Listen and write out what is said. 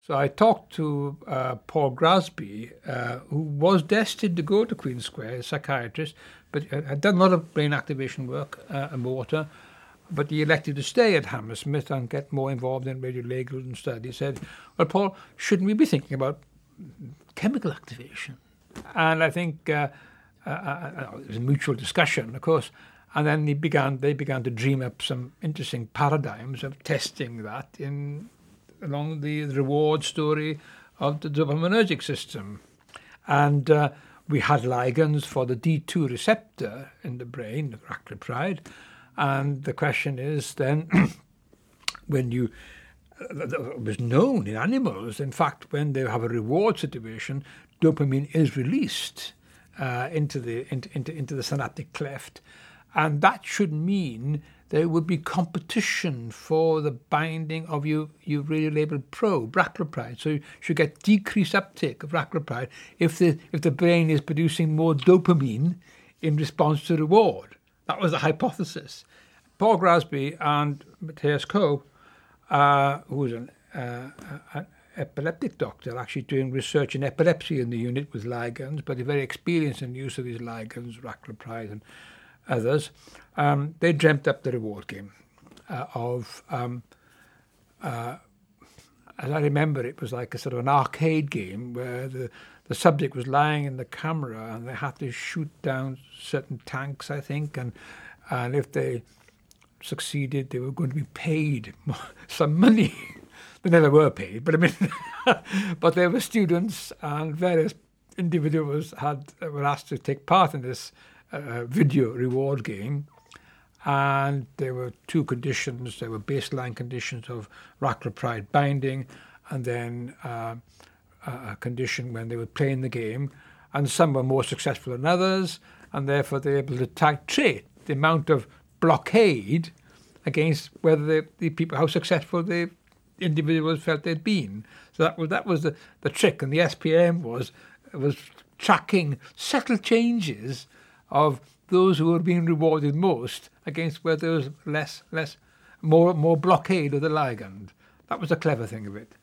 So I talked to Paul Grasby, who was destined to go to Queen Square, a psychiatrist, but had done a lot of brain activation work and water, but he elected to stay at Hammersmith and get more involved in radiolegal and study. He said, well, Paul, shouldn't we be thinking about chemical activation? And I think it was a mutual discussion, of course, and then they began to dream up some interesting paradigms of testing that along the reward story of the dopaminergic system. And we had ligands for the D2 receptor in the brain, the raclopride. And the question is then, it was known in animals, in fact, when they have a reward situation, dopamine is released into the synaptic cleft. And that should mean there would be competition for the binding of your radiolabeled probe, raclopride. So you should get decreased uptake of raclopride if the brain is producing more dopamine in response to reward. That was the hypothesis. Paul Grasby and Matthias Koh, who was an epileptic doctor, actually doing research in epilepsy in the unit with ligands, but he's very experienced in the use of these ligands, raclopride and others. They dreamt up the reward game as I remember, it was like a sort of an arcade game where the subject was lying in the camera and they had to shoot down certain tanks, I think, and if they succeeded, they were going to be paid some money. They never were paid, but I mean, but there were students and various individuals were asked to take part in this video reward game, and there were two conditions. There were baseline conditions of raclopride binding, and then a condition when they were playing the game, and some were more successful than others, and therefore they were able to titrate the amount of blockade against whether the people, how successful the individuals felt they'd been. So that was the trick, and the SPM was tracking subtle changes of those who were being rewarded most against where there was more blockade of the ligand. That was the clever thing of it.